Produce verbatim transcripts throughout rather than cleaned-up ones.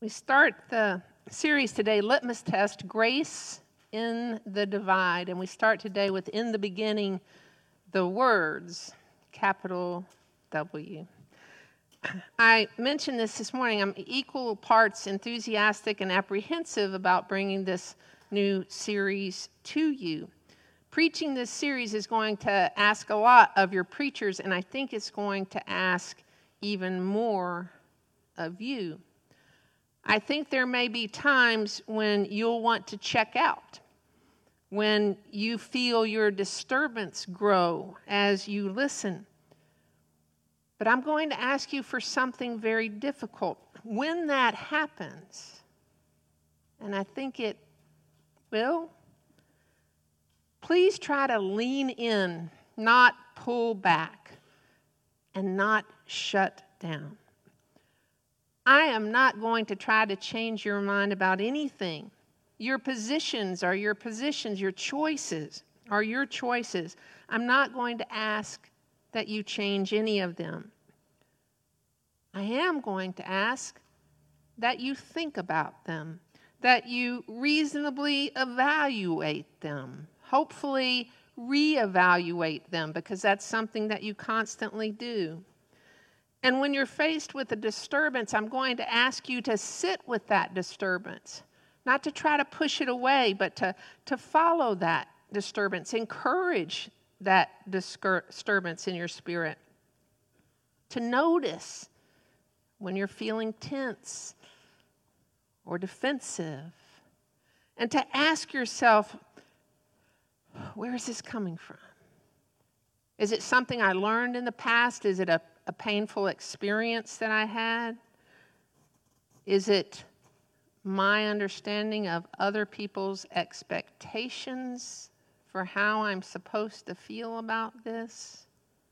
We start the series today, Litmus Test, Grace in the Divide. And we start today with In the Beginning, the words, capital W. I mentioned this this morning. I'm equal parts enthusiastic and apprehensive about bringing this new series to you. Preaching this series is going to ask a lot of your preachers, and I think it's going to ask even more of you. I think there may be times when you'll want to check out, when you feel your disturbance grow as you listen. But I'm going to ask you for something very difficult. When that happens, and I think it will, please try to lean in, not pull back, and not shut down. I am not going to try to change your mind about anything. Your positions are your positions. Your choices are your choices. I'm not going to ask that you change any of them. I am going to ask that you think about them, that you reasonably evaluate them, hopefully reevaluate them, because that's something that you constantly do. And when you're faced with a disturbance, I'm going to ask you to sit with that disturbance, not to try to push it away, but to, to follow that disturbance, encourage that disturbance in your spirit, to notice when you're feeling tense or defensive, and to ask yourself, where is this coming from? Is it something I learned in the past? Is it a a painful experience that I had? Is it my understanding of other people's expectations for how I'm supposed to feel about this?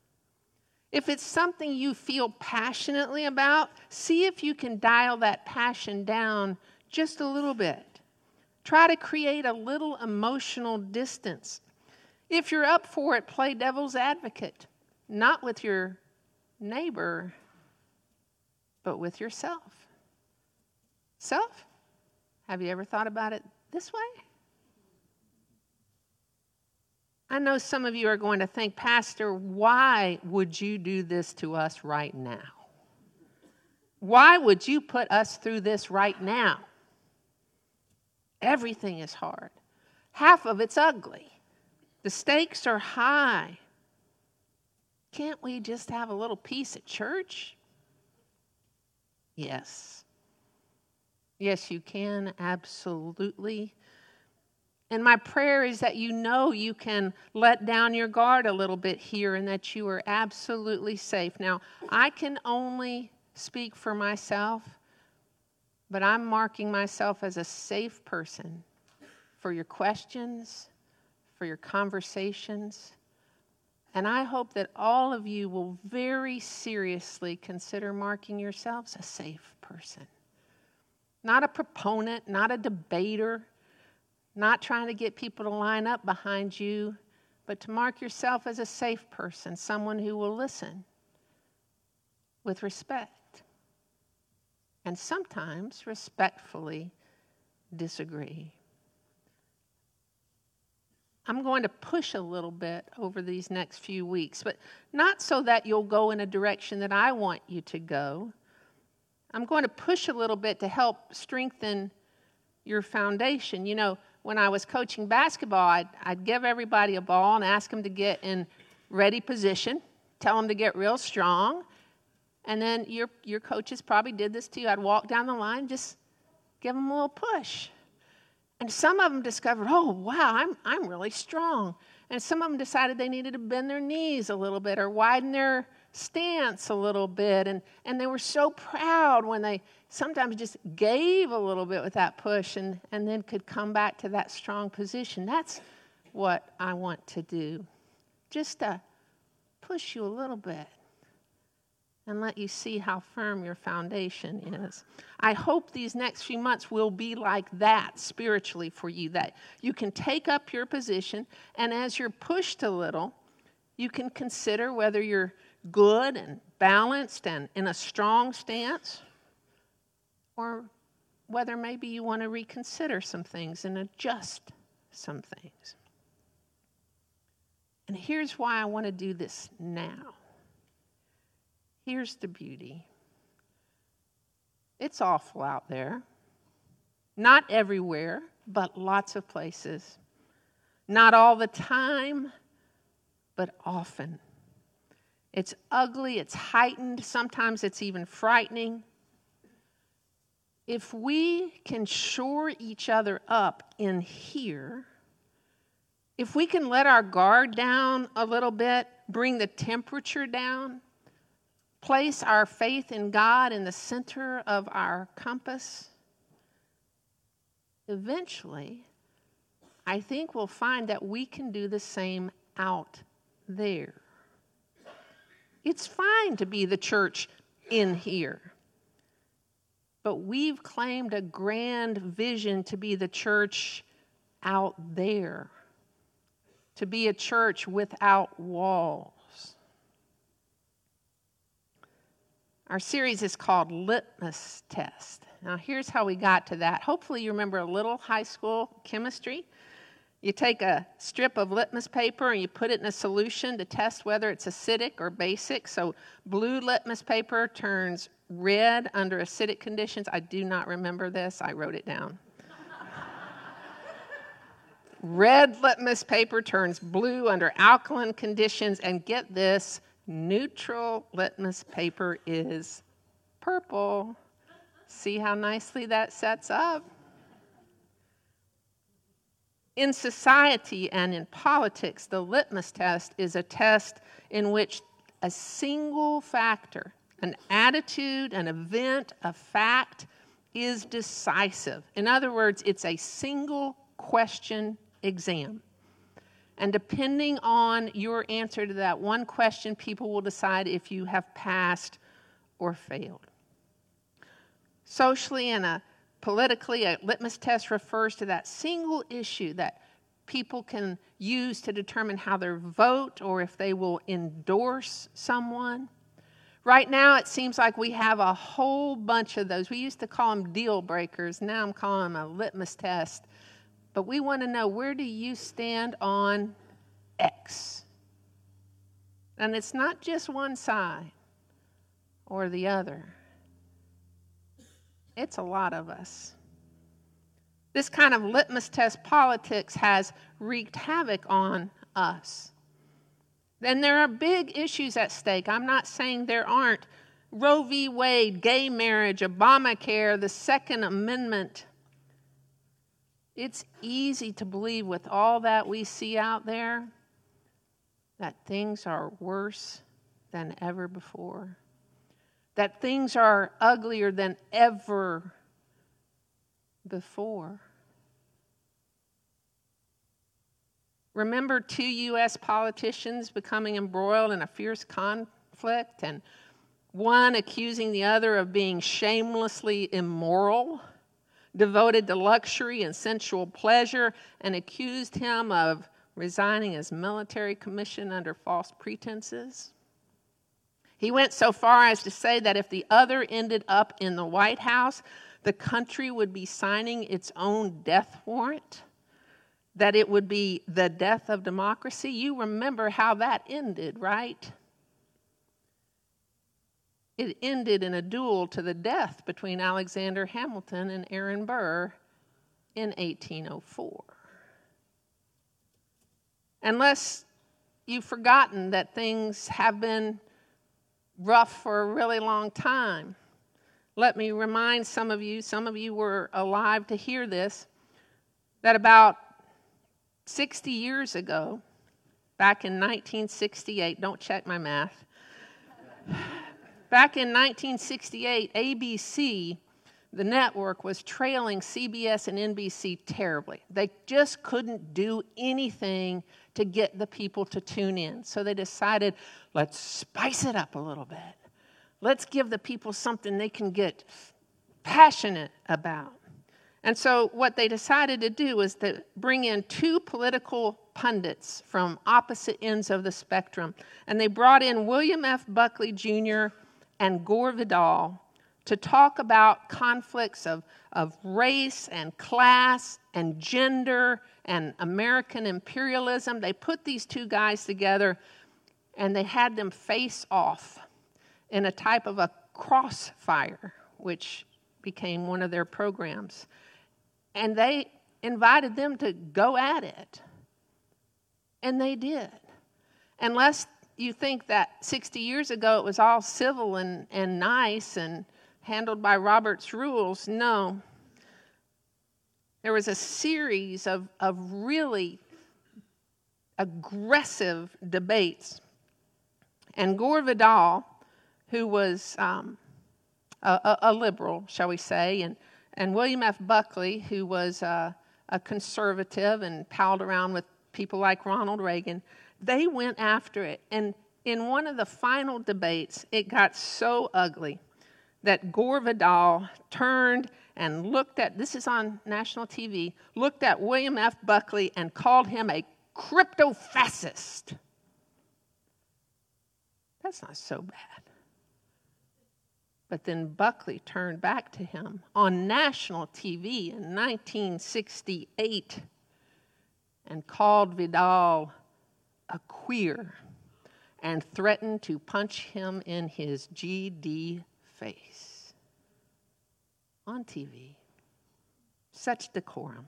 If it's something you feel passionately about, see if you can dial that passion down just a little bit. Try to create a little emotional distance. If you're up for it, play devil's advocate, not with your neighbor, but with yourself. Self? Have you ever thought about it this way? I know some of you are going to think, Pastor, why would you do this to us right now? Why would you put us through this right now? Everything is hard. Half of it's ugly. The stakes are high. Can't we just have a little peace at church? Yes. Yes, you can, absolutely. And my prayer is that you know you can let down your guard a little bit here and that you are absolutely safe. Now, I can only speak for myself, but I'm marking myself as a safe person for your questions, for your conversations. And I hope that all of you will very seriously consider marking yourselves a safe person. Not a proponent, not a debater, not trying to get people to line up behind you, but to mark yourself as a safe person, someone who will listen with respect and sometimes respectfully disagree. I'm going to push a little bit over these next few weeks, but not so that you'll go in a direction that I want you to go. I'm going to push a little bit to help strengthen your foundation. You know, when I was coaching basketball, I'd, I'd give everybody a ball and ask them to get in ready position, tell them to get real strong, and then your, your coaches probably did this too. I'd walk down the line, just give them a little push. And some of them discovered, oh, wow, I'm I'm really strong. And some of them decided they needed to bend their knees a little bit or widen their stance a little bit. And, and they were so proud when they sometimes just gave a little bit with that push and, and then could come back to that strong position. That's what I want to do, just to push you a little bit and let you see how firm your foundation is. I hope these next few months will be like that spiritually for you, that you can take up your position, and as you're pushed a little, you can consider whether you're good and balanced and in a strong stance, or whether maybe you want to reconsider some things and adjust some things. And here's why I want to do this now. Here's the beauty. It's awful out there. Not everywhere, but lots of places. Not all the time, but often. It's ugly, it's heightened, sometimes it's even frightening. If we can shore each other up in here, if we can let our guard down a little bit, bring the temperature down, place our faith in God in the center of our compass, eventually, I think we'll find that we can do the same out there. It's fine to be the church in here, but we've claimed a grand vision to be the church out there, to be a church without walls. Our series is called Litmus Test. Now, here's how we got to that. Hopefully you remember a little high school chemistry. You take a strip of litmus paper and you put it in a solution to test whether it's acidic or basic. So blue litmus paper turns red under acidic conditions. I do not remember this. I wrote it down. Red litmus paper turns blue under alkaline conditions. And get this, neutral litmus paper is purple. See how nicely that sets up? In society and in politics, the litmus test is a test in which a single factor, an attitude, an event, a fact, is decisive. In other words, it's a single question exam. And depending on your answer to that one question, people will decide if you have passed or failed. Socially and a politically, a litmus test refers to that single issue that people can use to determine how they vote or if they will endorse someone. Right now, it seems like we have a whole bunch of those. We used to call them deal breakers. Now I'm calling them a litmus test. But we want to know, where do you stand on X? And it's not just one side or the other. It's a lot of us. This kind of litmus test politics has wreaked havoc on us. Then there are big issues at stake. I'm not saying there aren't. Roe v. Wade, gay marriage, Obamacare, the Second Amendment. It's easy to believe with all that we see out there that things are worse than ever before. That things are uglier than ever before. Remember two U S politicians becoming embroiled in a fierce conflict, and one accusing the other of being shamelessly immoral, devoted to luxury and sensual pleasure, and accused him of resigning his military commission under false pretenses. He went so far as to say that if the other ended up in the White House, the country would be signing its own death warrant, that it would be the death of democracy. You remember how that ended, right? It ended in a duel to the death between Alexander Hamilton and Aaron Burr in eighteen oh four. Unless you've forgotten that things have been rough for a really long time. Let me remind some of you, some of you were alive to hear this, that about sixty years ago, back in nineteen sixty-eight, don't check my math, back in nineteen sixty-eight, A B C, the network, was trailing C B S and N B C terribly. They just couldn't do anything to get the people to tune in. So they decided, let's spice it up a little bit. Let's give the people something they can get passionate about. And so what they decided to do was to bring in two political pundits from opposite ends of the spectrum. And they brought in William F. Buckley Junior and Gore Vidal to talk about conflicts of, of race and class and gender and American imperialism. They put these two guys together and they had them face off in a type of a crossfire, which became one of their programs. And they invited them to go at it. And they did. Unless you think that sixty years ago it was all civil and, and nice and handled by Robert's rules, no. There was a series of, of really aggressive debates. And Gore Vidal, who was um, a, a liberal, shall we say, and, and William F. Buckley, who was uh, a conservative and palled around with people like Ronald Reagan, they went after it. And in one of the final debates, it got so ugly that Gore Vidal turned and looked at, this is on national T V, looked at William F. Buckley and called him a crypto-fascist. That's not so bad. But then Buckley turned back to him on national T V in nineteen sixty-eight and called Vidal a queer and threatened to punch him in his G D face. On T V. Such decorum.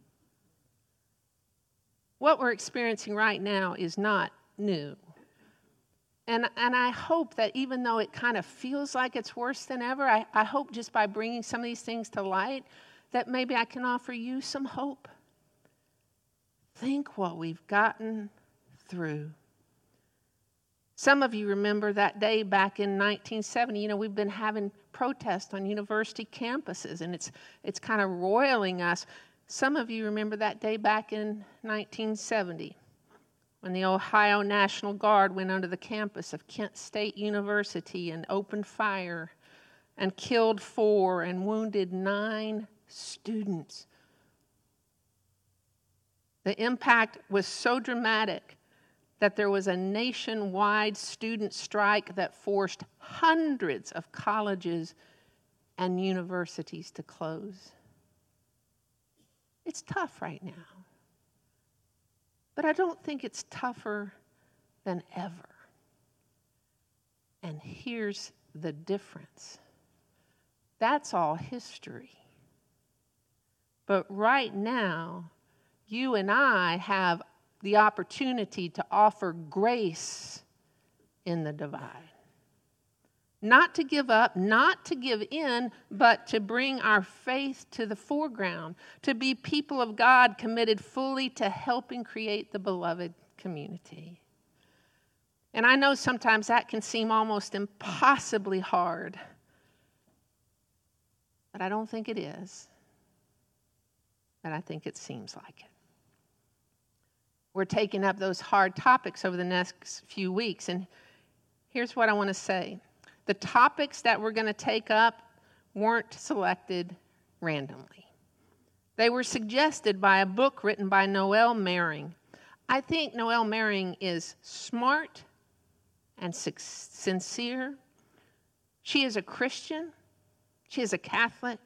What we're experiencing right now is not new. And, and I hope that even though it kind of feels like it's worse than ever, I, I hope just by bringing some of these things to light that maybe I can offer you some hope. Think what we've gotten through. Some of you remember that day back in nineteen seventy. You know, we've been having protests on university campuses, and it's it's kind of roiling us. Some of you remember that day back in nineteen seventy when the Ohio National Guard went under the campus of Kent State University and opened fire and killed four and wounded nine students. The impact was so dramatic that there was a nationwide student strike that forced hundreds of colleges and universities to close. It's tough right now. But I don't think it's tougher than ever. And here's the difference. That's all history. But right now, you and I have the opportunity to offer grace in the divide. Not to give up, not to give in, but to bring our faith to the foreground, to be people of God committed fully to helping create the beloved community. And I know sometimes that can seem almost impossibly hard, but I don't think it is. And I think it seems like it. We're taking up those hard topics over the next few weeks. And here's what I want to say. The topics that we're going to take up weren't selected randomly. They were suggested by a book written by Noelle Mering. I think Noelle Mering is smart and sincere. She is a Christian. She is a Catholic.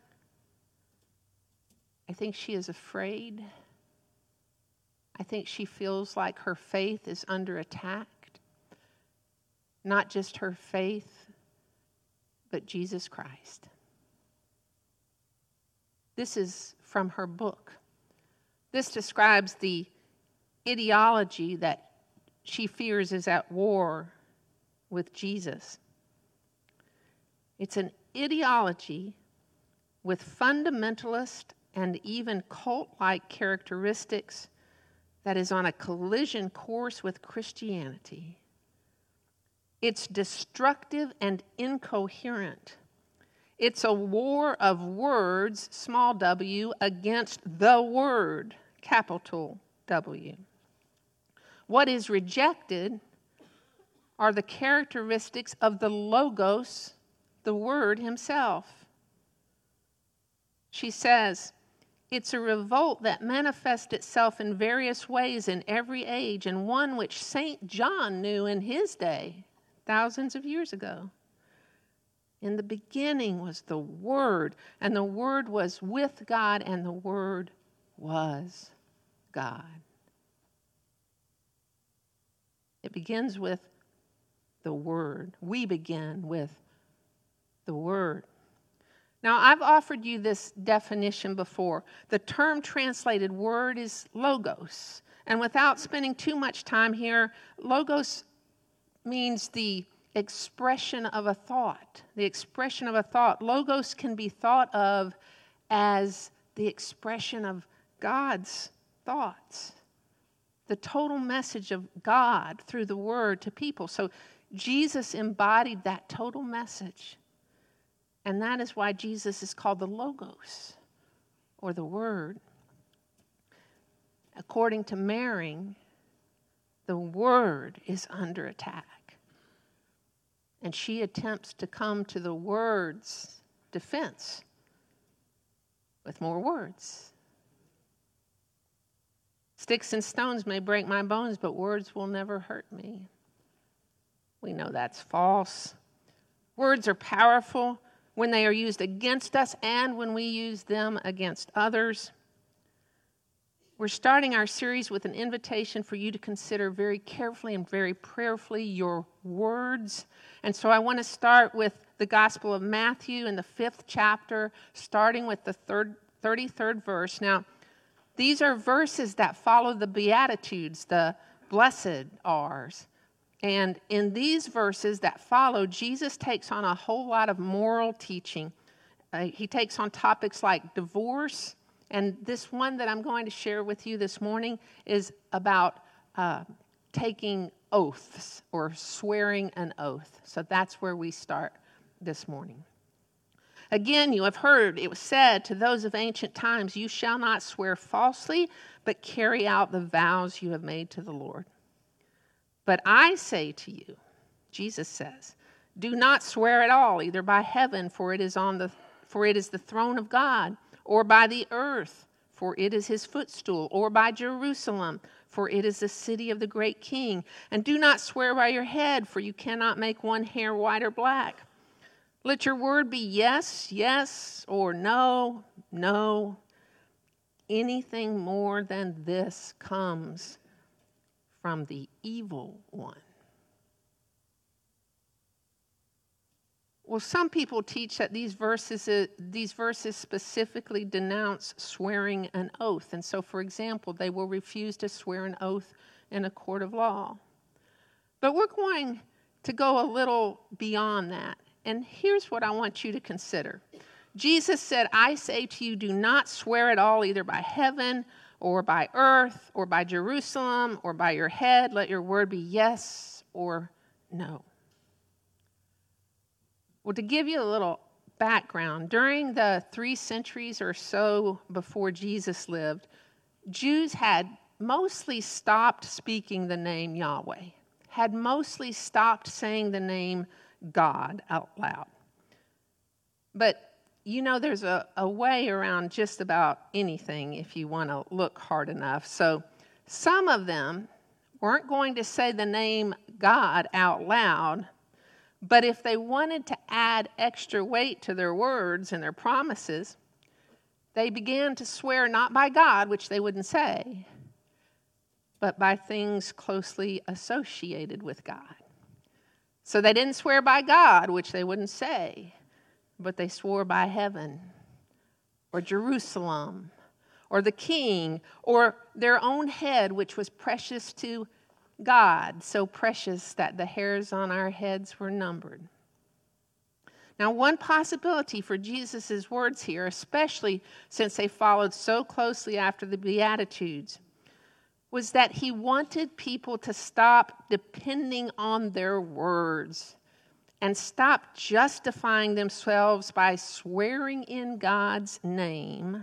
I think she is afraid. I think she feels like her faith is under attack. Not just her faith, but Jesus Christ. This is from her book. This describes the ideology that she fears is at war with Jesus. It's an ideology with fundamentalist and even cult-like characteristics that is on a collision course with Christianity. It's destructive and incoherent. It's a war of words, small w, against the word, capital W. What is rejected are the characteristics of the Logos, the Word himself. She says, it's a revolt that manifests itself in various ways in every age, and one which Saint John knew in his day, thousands of years ago. In the beginning was the Word, and the Word was with God, and the Word was God. It begins with the Word. We begin with the Word. Now, I've offered you this definition before. The term translated word is logos. And without spending too much time here, logos means the expression of a thought. The expression of a thought. Logos can be thought of as the expression of God's thoughts. The total message of God through the Word to people. So Jesus embodied that total message. And that is why Jesus is called the Logos, or the Word. According to Mering, the Word is under attack. And she attempts to come to the Word's defense with more words. Sticks and stones may break my bones, but words will never hurt me. We know that's false. Words are powerful when they are used against us and when we use them against others. We're starting our series with an invitation for you to consider very carefully and very prayerfully your words. And so I want to start with the Gospel of Matthew in the fifth chapter, starting with the third, thirty-third verse. Now, these are verses that follow the Beatitudes, the blessed are's. And in these verses that follow, Jesus takes on a whole lot of moral teaching. Uh, he takes on topics like divorce. And this one that I'm going to share with you this morning is about uh, taking oaths or swearing an oath. So that's where we start this morning. Again, you have heard it was said to those of ancient times, you shall not swear falsely, but carry out the vows you have made to the Lord. But I say to you, Jesus says, do not swear at all, either by heaven, for it is on the for it is the throne of God, or by the earth, for it is his footstool, or by Jerusalem, for it is the city of the great king. And do not swear by your head, for you cannot make one hair white or black. Let your word be yes, yes, or no, no. Anything more than this comes from the evil one. Well, some people teach that these verses, uh, these verses specifically denounce swearing an oath. And so, for example, they will refuse to swear an oath in a court of law. But we're going to go a little beyond that. And here's what I want you to consider. Jesus said, I say to you, do not swear at all, either by heaven or by earth, or by Jerusalem, or by your head. Let your word be yes or no. Well, to give you a little background, during the three centuries or so before Jesus lived, Jews had mostly stopped speaking the name Yahweh, had mostly stopped saying the name God out loud. But you know, there's a, a way around just about anything if you want to look hard enough. So some of them weren't going to say the name God out loud, but if they wanted to add extra weight to their words and their promises, they began to swear not by God, which they wouldn't say, but by things closely associated with God. So they didn't swear by God, which they wouldn't say, but they swore by heaven, or Jerusalem, or the king, or their own head, which was precious to God, so precious that the hairs on our heads were numbered. Now, one possibility for Jesus' words here, especially since they followed so closely after the Beatitudes, was that he wanted people to stop depending on their words and stop justifying themselves by swearing in God's name.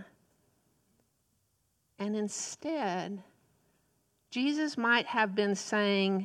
And instead, Jesus might have been saying,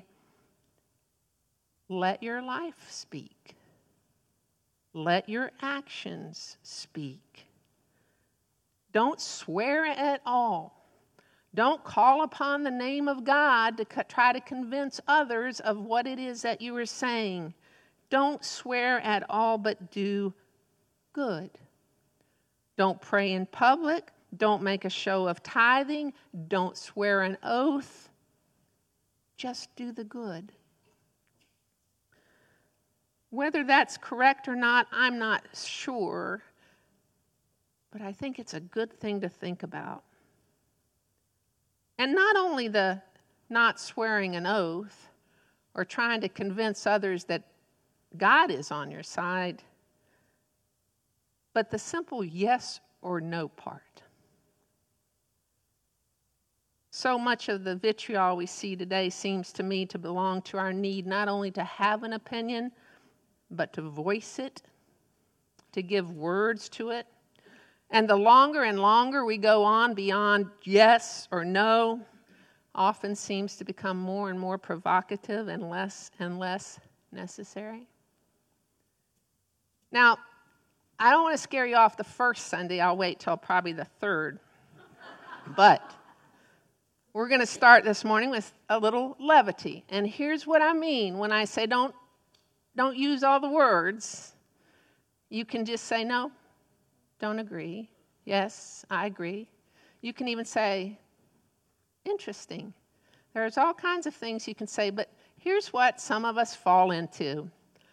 let your life speak. Let your actions speak. Don't swear at all. Don't call upon the name of God to try to convince others of what it is that you are saying. Don't swear at all, but do good. Don't pray in public. Don't make a show of tithing. Don't swear an oath. Just do the good. Whether that's correct or not, I'm not sure, but I think it's a good thing to think about. And not only the not swearing an oath or trying to convince others that God is on your side, but the simple yes or no part. So much of the vitriol we see today seems to me to belong to our need not only to have an opinion, but to voice it, to give words to it. And the longer and longer we go on beyond yes or no, often seems to become more and more provocative and less and less necessary. Now, I don't want to scare you off the first Sunday. I'll wait till probably the third. But we're going to start this morning with a little levity. And here's what I mean when I say don't, don't use all the words. You can just say no, don't agree. Yes, I agree. You can even say, interesting. There's all kinds of things you can say, but here's what some of us fall into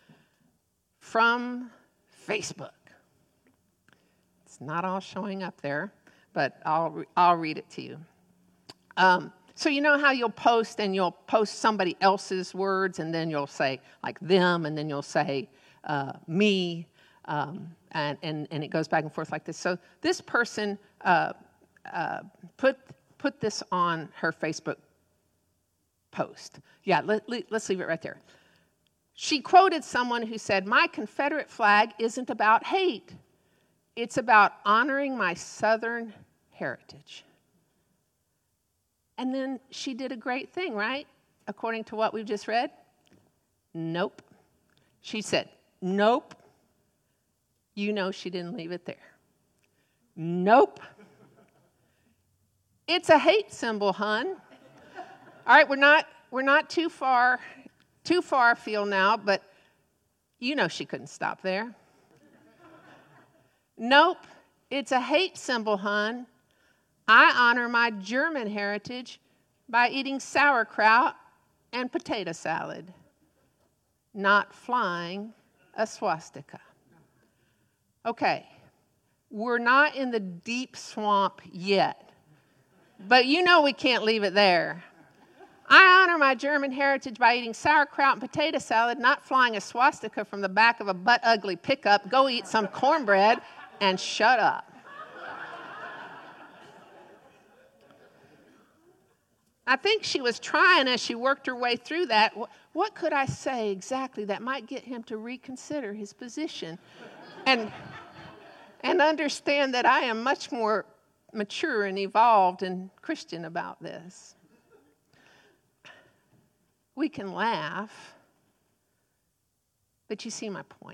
from Facebook. It's not all showing up there, but I'll I'll read it to you. Um, so you know how you'll post and you'll post somebody else's words, and then you'll say like them, and then you'll say uh, me, um, and, and, and it goes back and forth like this. So this person uh, uh, put put this on her Facebook post. Yeah, let, let, let's leave it right there. She quoted someone who said, "My Confederate flag isn't about hate. It's about honoring my Southern heritage." And then she did a great thing, right? According to what we've just read? Nope. She said, nope. You know she didn't leave it there. Nope. It's a hate symbol, hun. All right, we're not we're not too far too far afield now, but you know she couldn't stop there. Nope. It's a hate symbol, hun. I honor my German heritage by eating sauerkraut and potato salad, not flying a swastika. Okay, we're not in the deep swamp yet, but you know we can't leave it there. I honor my German heritage by eating sauerkraut and potato salad, not flying a swastika from the back of a butt-ugly pickup. Go eat some cornbread and shut up. I think she was trying as she worked her way through that. What could I say exactly that might get him to reconsider his position and, and understand that I am much more mature and evolved and Christian about this? We can laugh, but you see my point.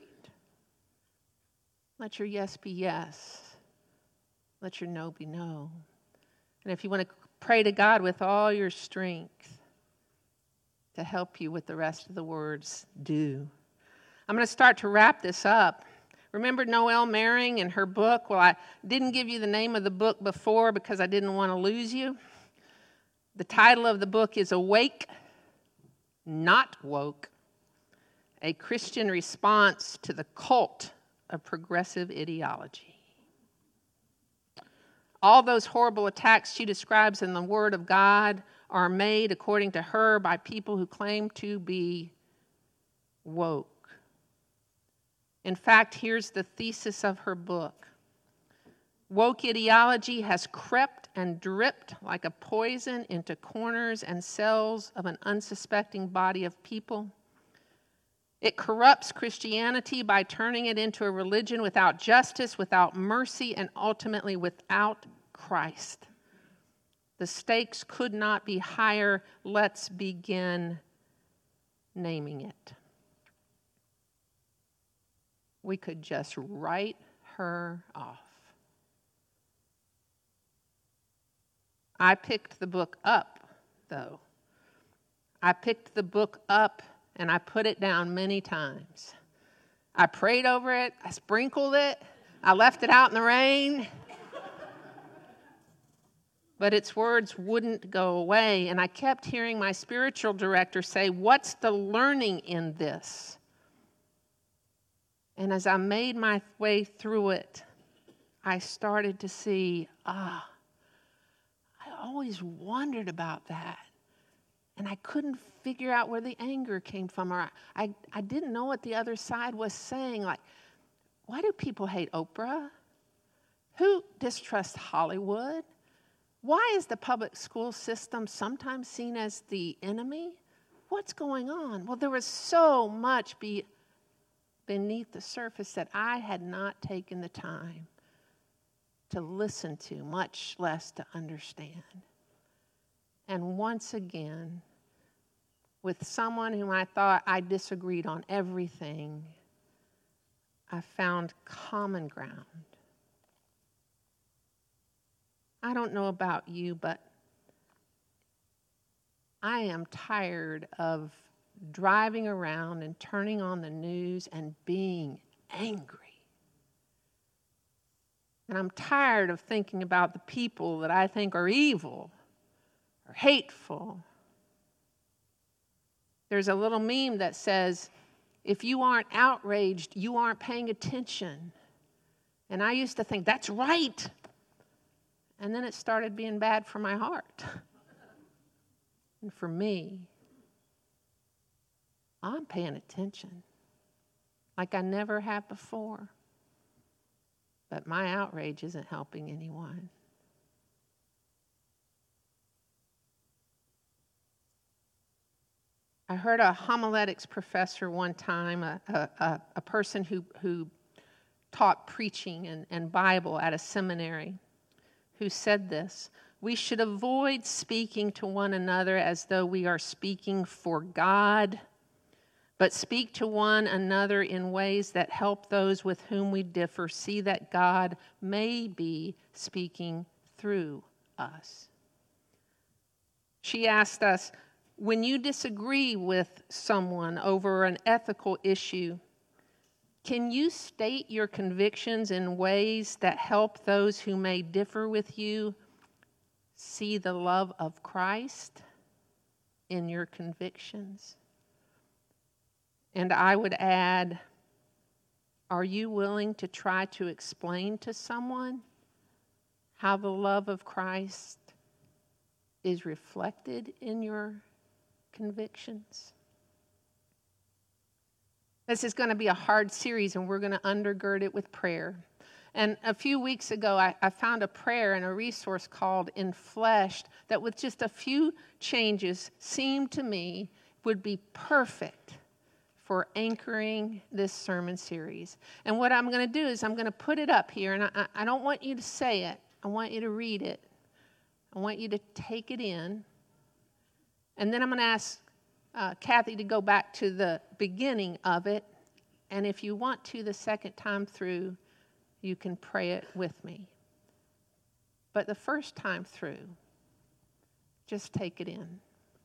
Let your yes be yes. Let your no be no. And if you want to pray to God with all your strength to help you with the rest of the words, do. I'm going to start to wrap this up. Remember Noelle Mering and her book? Well, I didn't give you the name of the book before because I didn't want to lose you. The title of the book is Awake, Not Woke, A Christian Response to the Cult of Progressive Ideology. All those horrible attacks she describes in the Word of God are made, according to her, by people who claim to be woke. In fact, here's the thesis of her book. Woke ideology has crept and dripped like a poison into corners and cells of an unsuspecting body of people. It corrupts Christianity by turning it into a religion without justice, without mercy, and ultimately without Christ. The stakes could not be higher. Let's begin naming it. We could just write her off. I picked the book up, though. I picked the book up and I put it down many times. I prayed over it, I sprinkled it, I left it out in the rain. But its words wouldn't go away, and I kept hearing my spiritual director say, "What's the learning in this?" And as I made my way through it, I started to see, ah, I always wondered about that. And I couldn't figure out where the anger came from, or I, I didn't know what the other side was saying. Like, why do people hate Oprah? Who distrusts Hollywood? Why is the public school system sometimes seen as the enemy? What's going on? Well, there was so much be beneath the surface that I had not taken the time to listen to, much less to understand. And once again, with someone whom I thought I disagreed on everything, I found common ground. I don't know about you, but I am tired of driving around and turning on the news and being angry. And I'm tired of thinking about the people that I think are evil or hateful. There's a little meme that says, if you aren't outraged, you aren't paying attention. And I used to think, that's right. And then it started being bad for my heart. And for me, I'm paying attention like I never have before. But my outrage isn't helping anyone. I heard a homiletics professor one time, a, a, a person who, who taught preaching and, and Bible at a seminary, who said this: we should avoid speaking to one another as though we are speaking for God, but speak to one another in ways that help those with whom we differ see that God may be speaking through us. She asked us, when you disagree with someone over an ethical issue, can you state your convictions in ways that help those who may differ with you see the love of Christ in your convictions? And I would add, are you willing to try to explain to someone how the love of Christ is reflected in your convictions? This is going to be a hard series, and we're going to undergird it with prayer. And a few weeks ago, I, I found a prayer and a resource called Enfleshed that with just a few changes seemed to me would be perfect for anchoring this sermon series. And what I'm going to do is I'm going to put it up here, and I, I don't want you to say it. I want you to read it. I want you to take it in. And then I'm going to ask uh, Kathy to go back to the beginning of it. And if you want to the second time through, you can pray it with me. But the first time through, just take it in.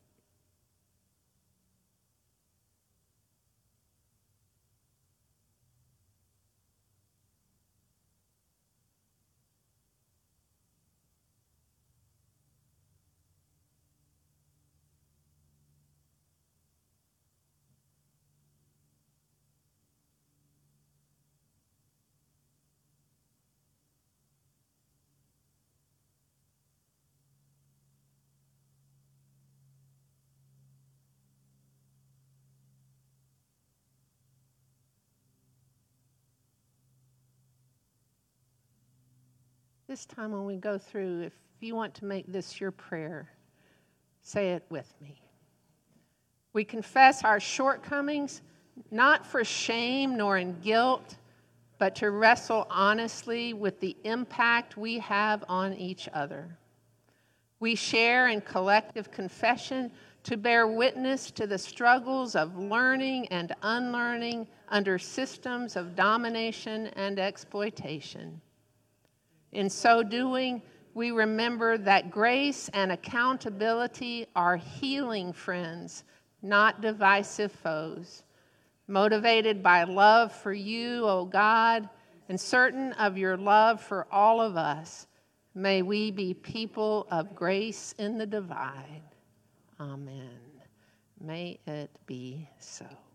This time when we go through, if you want to make this your prayer, say it with me. We confess our shortcomings, not for shame nor in guilt, but to wrestle honestly with the impact we have on each other. We share in collective confession to bear witness to the struggles of learning and unlearning under systems of domination and exploitation. In so doing, we remember that grace and accountability are healing friends not divisive foes. Motivated by love for you, O God, and certain of your love for all of us, may we be people of grace in the divide. Amen. May it be so.